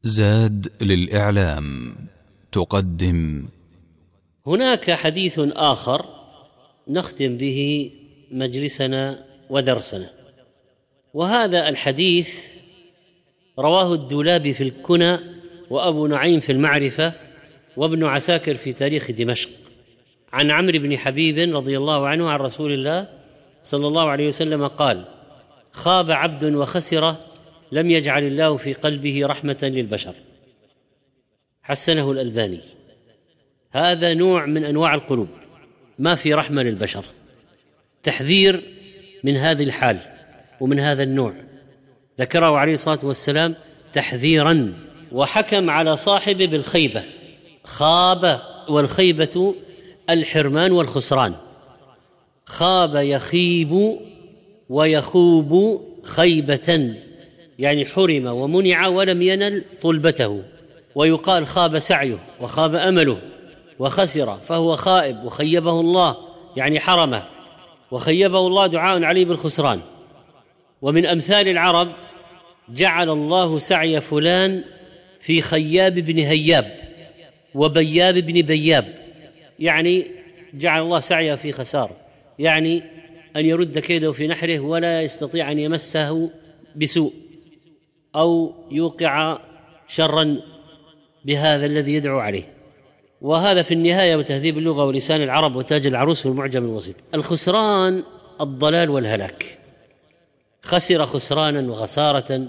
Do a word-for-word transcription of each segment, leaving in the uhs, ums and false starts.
زاد للإعلام تقدم. هناك حديث آخر نختم به مجلسنا ودرسنا، وهذا الحديث رواه الدولابي في الكنى، وأبو نعيم في المعرفة، وابن عساكر في تاريخ دمشق، عن عمرو بن حبيب رضي الله عنه عن رسول الله صلى الله عليه وسلم قال: خاب عبد وخسر لم يجعل الله في قلبه رحمة للبشر. حسنه الألباني. هذا نوع من أنواع القلوب، ما في رحمة للبشر. تحذير من هذه الحال ومن هذا النوع، ذكره عليه الصلاة والسلام تحذيرا، وحكم على صاحبه بالخيبة. خاب، والخيبة الحرمان والخسران. خاب يخيب ويخوب خيبة، يعني حرم ومنع ولم ينل طلبته. ويقال خاب سعيه وخاب أمله وخسر، فهو خائب وخيبه الله، يعني حرمه وخيبه الله، دعاء عليه بالخسران. ومن أمثال العرب: جعل الله سعي فلان في خياب بن هياب وبياب بن بياب، يعني جعل الله سعيه في خسار، يعني أن يرد كيده في نحره ولا يستطيع أن يمسه بسوء أو يوقع شرا بهذا الذي يدعو عليه. وهذا في النهاية وتهذيب اللغة ولسان العرب وتاج العروس والمعجم الوسيط. الخسران الضلال والهلاك. خسر خسرانا وخسارة.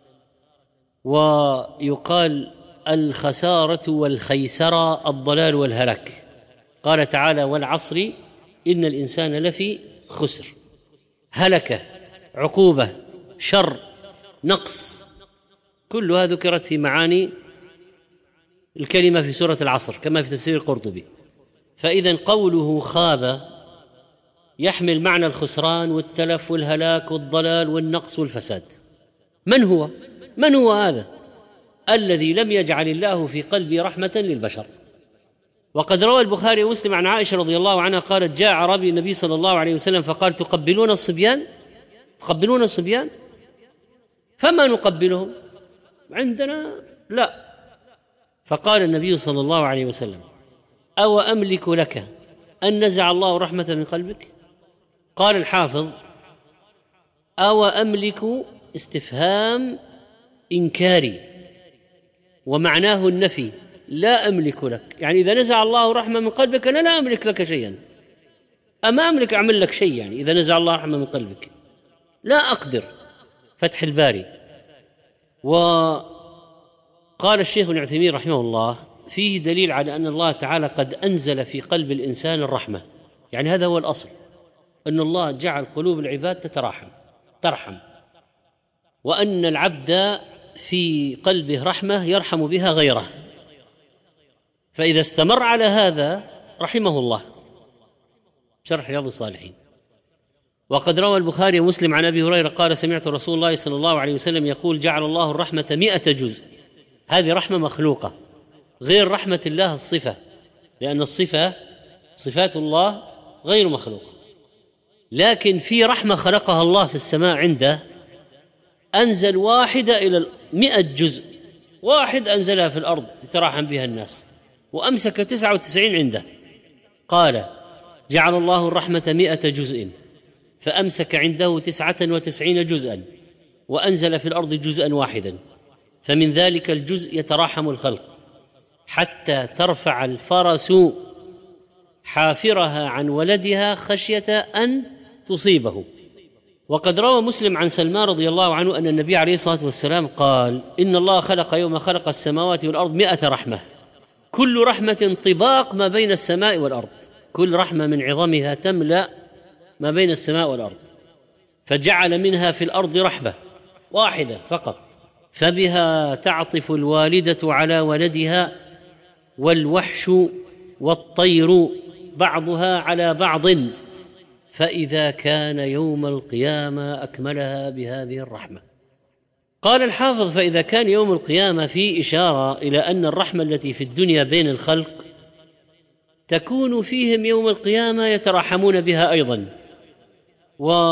ويقال الخسارة والخيسرة الضلال والهلاك. قال تعالى: والعصر إن الإنسان لفي خسر. هلكة، عقوبة، شر، نقص، كلها ذكرت في معاني الكلمة في سورة العصر كما في تفسير القرطبي. فإذا قوله خاب يحمل معنى الخسران والتلف والهلاك والضلال والنقص والفساد. من هو؟ من هو هذا الذي لم يجعل الله في قلبه رحمة للبشر؟ وقد روى البخاري ومسلم عن عائشة رضي الله عنها قالت: جاء أعرابي النبي صلى الله عليه وسلم فقال: تقبلون الصبيان؟ تقبلون الصبيان؟ فما نقبلهم عندنا؟ لا. فقال النبي صلى الله عليه وسلم: أو أملك لك أن نزع الله رحمة من قلبك؟ قال الحافظ: أو أملك استفهام إنكاري، ومعناه النفي، لا أملك لك، يعني إذا نزع الله رحمة من قلبك أنا لا أملك لك شيئا. أما أملك أعمل لك شيء، يعني إذا نزع الله رحمة من قلبك لا أقدر. فتح الباري. وقال الشيخ ابن عثيمين رحمه الله: فيه دليل على أن الله تعالى قد أنزل في قلب الإنسان الرحمة، يعني هذا هو الأصل، أن الله جعل قلوب العباد تتراحم ترحم، وأن العبد في قلبه رحمة يرحم بها غيره، فإذا استمر على هذا رحمه الله. شرح رياض الصالحين. وقد روى البخاري ومسلم عن أبي هريرة قال: سمعت رسول الله صلى الله عليه وسلم يقول: جعل الله الرحمة مئة جزء. هذه رحمة مخلوقة غير رحمة الله الصفة، لأن الصفة صفات الله غير مخلوقة. لكن في رحمة خلقها الله في السماء عنده، أنزل واحدة إلى مئة جزء، واحد أنزلها في الأرض يتراحم بها الناس، وأمسك تسعة وتسعين عنده. قال: جعل الله الرحمة مئة جزء فأمسك عنده تسعة وتسعين جزءا، وأنزل في الأرض جزءا واحدا، فمن ذلك الجزء يتراحم الخلق حتى ترفع الفرس حافرها عن ولدها خشية أن تصيبه. وقد روى مسلم عن سلمان رضي الله عنه أن النبي عليه الصلاة والسلام قال: إن الله خلق يوم خلق السماوات والأرض مئة رحمة، كل رحمة طباق ما بين السماء والأرض. كل رحمة من عظمها تملأ ما بين السماء والأرض، فجعل منها في الأرض رحمة واحدة فقط، فبها تعطف الوالدة على ولدها، والوحش والطير بعضها على بعض، فإذا كان يوم القيامة أكملها بهذه الرحمة. قال الحافظ: فإذا كان يوم القيامة في إشارة إلى أن الرحمة التي في الدنيا بين الخلق تكون فيهم يوم القيامة يتراحمون بها أيضا.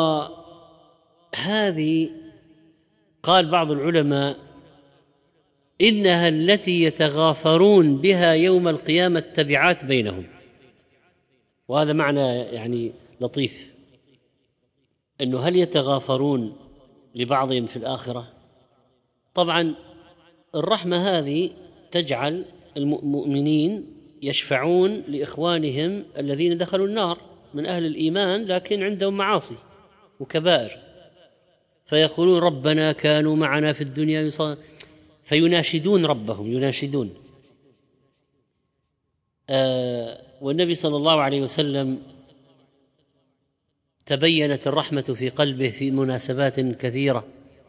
وهذه قال بعض العلماء إنها التي يتغافرون بها يوم القيامة التبعات بينهم. وهذا معنى يعني لطيف، أنه هل يتغافرون لبعضهم في الآخرة؟ طبعا الرحمة هذه تجعل المؤمنين يشفعون لإخوانهم الذين دخلوا النار من أهل الإيمان لكن عندهم معاصي وكبائر، فيقولون ربنا كانوا معنا في الدنيا يص... فيناشدون ربهم يناشدون. آه والنبي صلى الله عليه وسلم تبينت الرحمة في قلبه في مناسبات كثيرة،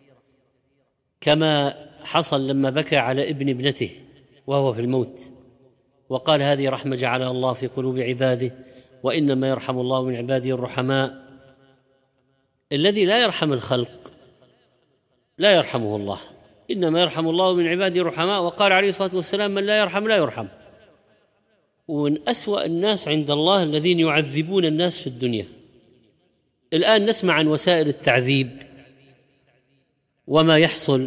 كما حصل لما بكى على ابن ابنته وهو في الموت وقال هذه رحمة جعلها الله في قلوب عباده وإنما يرحم الله من عباده الرحماء. الذي لا يرحم الخلق لا يرحمه الله، إنما يرحم الله من عباده الرحماء. وقال عليه الصلاة والسلام من لا يرحم لا يرحم. ومن أسوأ الناس عند الله الذين يعذبون الناس في الدنيا. الآن نسمع عن وسائل التعذيب وما يحصل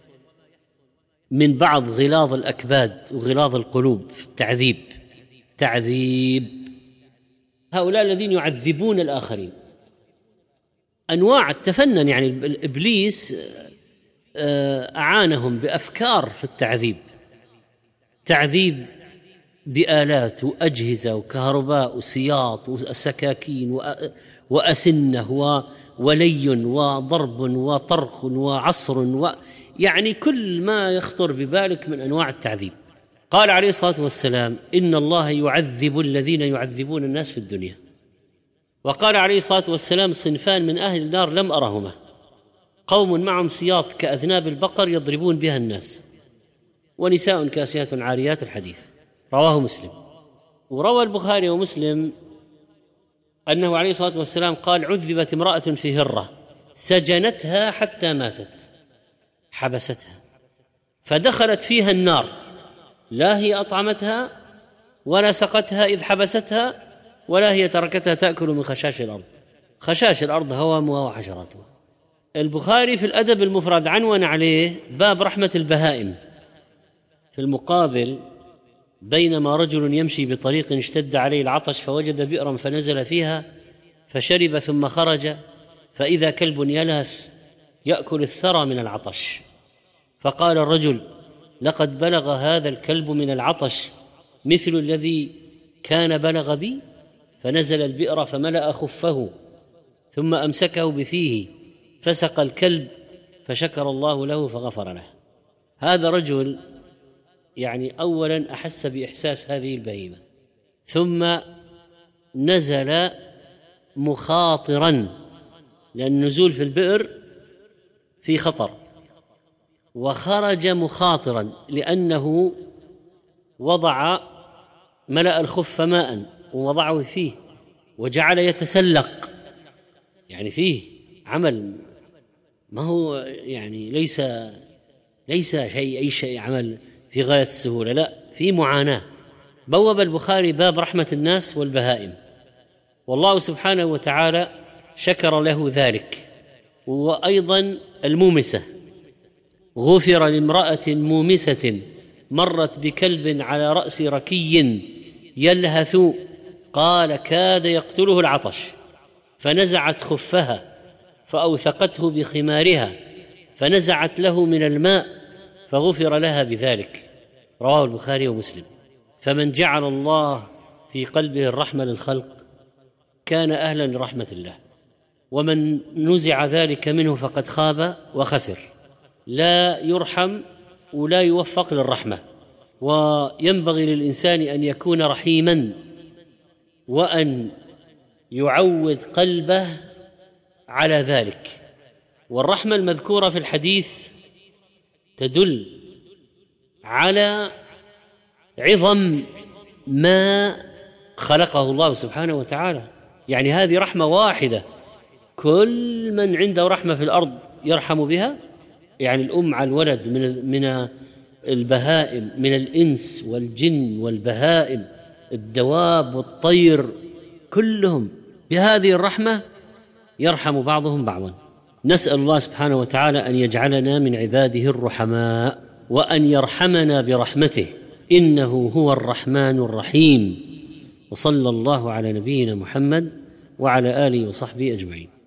من بعض غلاظ الأكباد وغلاظ القلوب في التعذيب. تعذيب هؤلاء الذين يعذبون الآخرين أنواع تفنن، يعني إبليس أعانهم بأفكار في التعذيب، تعذيب بآلات وأجهزة وكهرباء وسياط وسكاكين وأسنة ولي وضرب وطرق وعصر و يعني كل ما يخطر ببالك من أنواع التعذيب. قال عليه الصلاة والسلام إن الله يعذب الذين يعذبون الناس في الدنيا. وقال عليه الصلاة والسلام صنفان من أهل النار لم أرهما، قوم معهم سياط كأذناب البقر يضربون بها الناس، ونساء كاسيات عاريات. الحديث رواه مسلم. وروى البخاري ومسلم أنه عليه الصلاة والسلام قال عذبت امرأة في هرة سجنتها حتى ماتت، حبستها فدخلت فيها النار، لا هي أطعمتها ولا سقتها إذ حبستها ولا هي تركتها تأكل من خشاش الأرض. خشاش الأرض هوامها وحشراتها. البخاري في الأدب المفرد عنون عليه باب رحمة البهائم. في المقابل بينما رجل يمشي بطريق اشتد عليه العطش فوجد بئرا فنزل فيها فشرب ثم خرج فإذا كلب يلهث يأكل الثرى من العطش، فقال الرجل لقد بلغ هذا الكلب من العطش مثل الذي كان بلغ بي، فنزل البئر فملأ خفه ثم أمسكه بفيه فسق الكلب فشكر الله له فغفر له. هذا رجل يعني أولا أحس بإحساس هذه البهيمة، ثم نزل مخاطرا، لأن النزول في البئر في خطر، وخرج مخاطرا لأنه وضع ملأ الخف ماء ووضعه فيه وجعل يتسلق، يعني فيه عمل ما هو يعني ليس ليس شيء أي شيء عمل في غاية السهولة، لا، في معاناة. بوب البخاري باب رحمة الناس والبهائم، والله سبحانه وتعالى شكر له ذلك. وأيضا المومسة، غفر لامرأة مومسة مرت بكلب على رأس ركي يلهث قال كاد يقتله العطش فنزعت خفها فأوثقته بخمارها فنزعت له من الماء فغفر لها بذلك. رواه البخاري ومسلم. فمن جعل الله في قلبه الرحمة للخلق كان أهلا لرحمة الله، ومن نزع ذلك منه فقد خاب وخسر، لا يرحم ولا يوفق للرحمة. وينبغي للإنسان أن يكون رحيما وأن يعود قلبه على ذلك. والرحمة المذكورة في الحديث تدل على عظم ما خلقه الله سبحانه وتعالى، يعني هذه رحمة واحدة، كل من عنده رحمة في الأرض يرحم بها، يعني الأم على الولد من من البهائم، من الإنس والجن والبهائم، الدواب والطير، كلهم بهذه الرحمة يرحم بعضهم بعضا. نسأل الله سبحانه وتعالى أن يجعلنا من عباده الرحماء. وأن يرحمنا برحمته، إنه هو الرحمن الرحيم. وصلى الله على نبينا محمد وعلى آله وصحبه أجمعين.